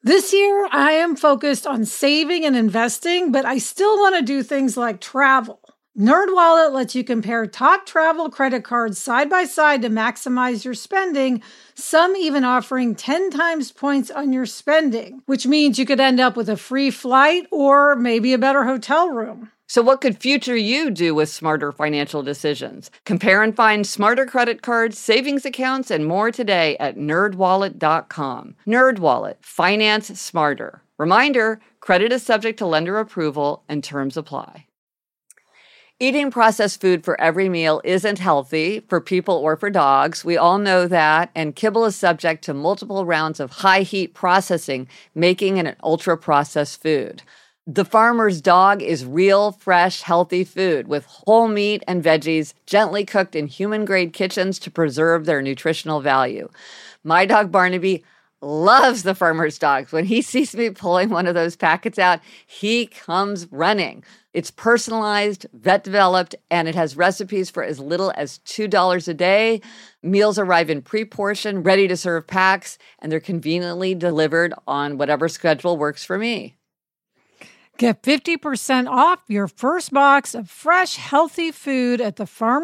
This year, I am focused on saving and investing, but I still want to do things like travel. NerdWallet lets you compare top travel credit cards side by side to maximize your spending, some even offering 10 times points on your spending, which means you could end up with a free flight or maybe a better hotel room. So what could future you do with smarter financial decisions? Compare and find smarter credit cards, savings accounts, and more today at nerdwallet.com. NerdWallet, finance smarter. Reminder, credit is subject to lender approval and terms apply. Eating processed food for every meal isn't healthy for people or for dogs. We all know that, and kibble is subject to multiple rounds of high heat processing, making it an ultra-processed food. The Farmer's Dog is real, fresh, healthy food with whole meat and veggies gently cooked in human-grade kitchens to preserve their nutritional value. My dog Barnaby loves the Farmer's Dog. When he sees me pulling one of those packets out, he comes running. It's personalized, vet-developed, and it has recipes for as little as $2 a day. Meals arrive in pre-portioned, ready-to-serve packs, and they're conveniently delivered on whatever schedule works for me. Get 50% off your first box of fresh, healthy food at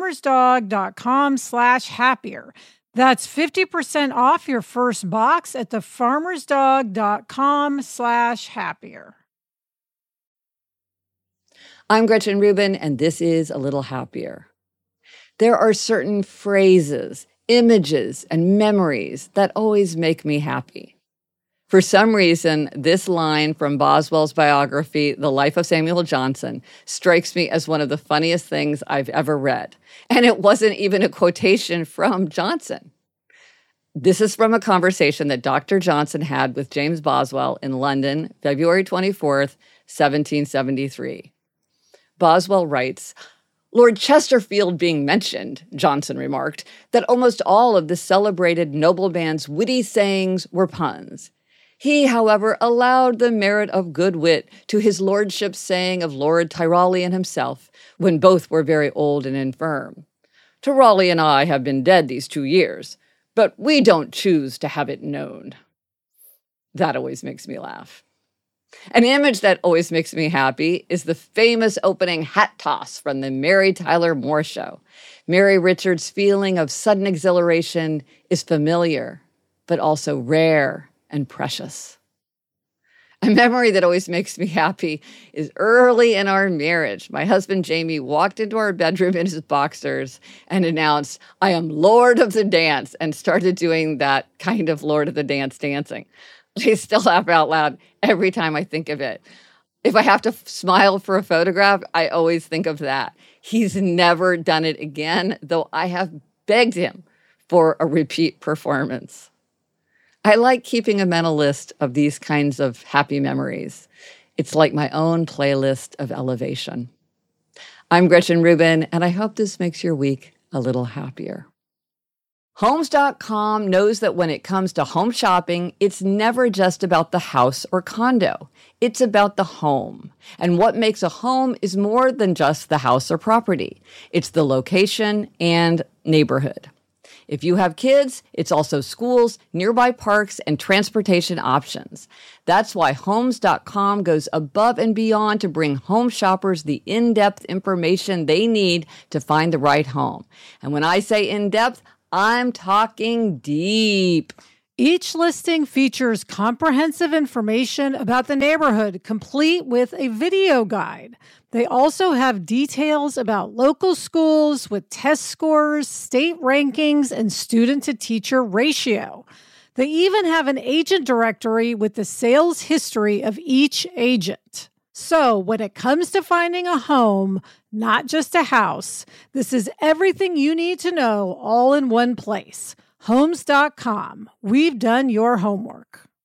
thefarmersdog.com/happier. That's 50% off your first box at thefarmersdog.com/happier. I'm Gretchen Rubin, and this is A Little Happier. There are certain phrases, images, and memories that always make me happy. For some reason, this line from Boswell's biography, The Life of Samuel Johnson, strikes me as one of the funniest things I've ever read. And it wasn't even a quotation from Johnson. This is from a conversation that Dr. Johnson had with James Boswell in London, February 24th, 1773. Boswell writes, "Lord Chesterfield being mentioned," Johnson remarked, "that almost all of the celebrated nobleman's witty sayings were puns. He, however, allowed the merit of good wit to his lordship's saying of Lord Tyrolean himself, when both were very old and infirm. Tyrolean and I have been dead these 2 years, but we don't choose to have it known." That always makes me laugh. An image that always makes me happy is the famous opening hat toss from the Mary Tyler Moore Show. Mary Richards' feeling of sudden exhilaration is familiar, but also rare and precious. A memory that always makes me happy is early in our marriage. My husband, Jamie, walked into our bedroom in his boxers and announced, "I am Lord of the Dance," and started doing that kind of Lord of the Dance dancing. I still laugh out loud every time I think of it. If I have to smile for a photograph, I always think of that. He's never done it again, though I have begged him for a repeat performance. I like keeping a mental list of these kinds of happy memories. It's like my own playlist of elevation. I'm Gretchen Rubin, and I hope this makes your week a little happier. Homes.com knows that when it comes to home shopping, it's never just about the house or condo. It's about the home. And what makes a home is more than just the house or property. It's the location and neighborhood. If you have kids, it's also schools, nearby parks, and transportation options. That's why Homes.com goes above and beyond to bring home shoppers the in-depth information they need to find the right home. And when I say in-depth, I'm talking deep. Each listing features comprehensive information about the neighborhood, complete with a video guide. They also have details about local schools with test scores, state rankings, and student-to-teacher ratio. They even have an agent directory with the sales history of each agent. So when it comes to finding a home, not just a house, this is everything you need to know all in one place. Homes.com. We've done your homework.